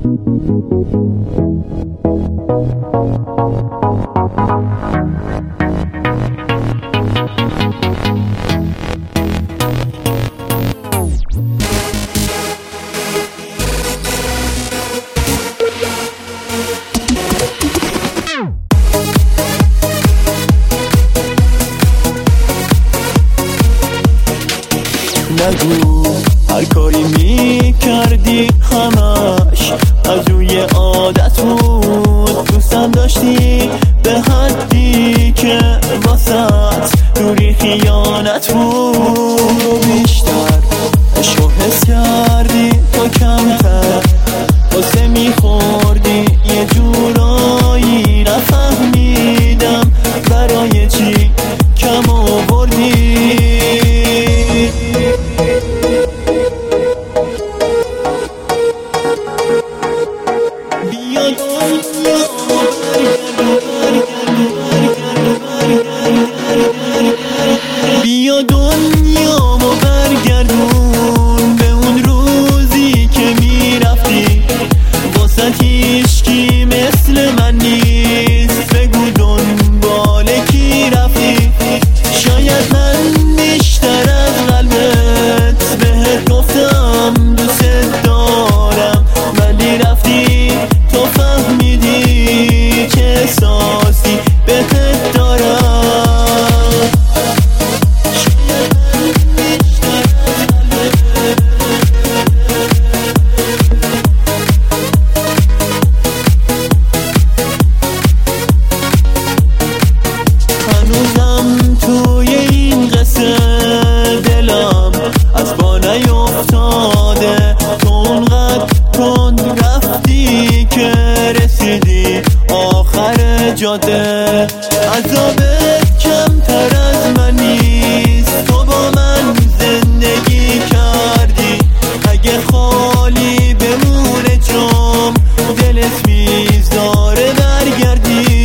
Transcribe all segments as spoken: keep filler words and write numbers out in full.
نگو هر کاری می کردی همش از روی عادت بود، دوستم داشتی به حدی که واسط دوری خیانت بود. و بیشتر عشق حس کردی تو کمتر، واسه میخوردی یه جورایی نفهمیدم برای چی کم آوردی. بیا دنیامو برگردون به اون روزی که میرفتی، واسه هیچکی مثل من نیست، بگو دنبال کی رفتی. شاید من بیشتر از قلبت بهت گفتم دوست دارم، ولی رفتی تو فهمیدی چه احساسی بهت دارم. هنوزم توی این قصه دلم از پا نیفتاده، تو اونقدر تند رفتی که رسیدی آخر جاده. عذابت کمتر از من نیست، تو با من زندگی کردی، اگه خالی بمونه جام دلت میذاره برگردی.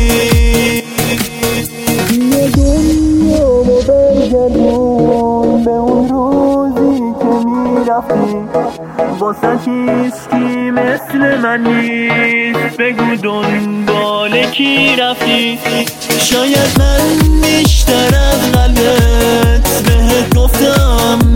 بیا دنیامو برگردون به اون روزی که میرفتی، واسه هیچکی مثل من نیست، بگو دنبال کی رفتی. شاید من بیشتر از قلبت بهت گفتم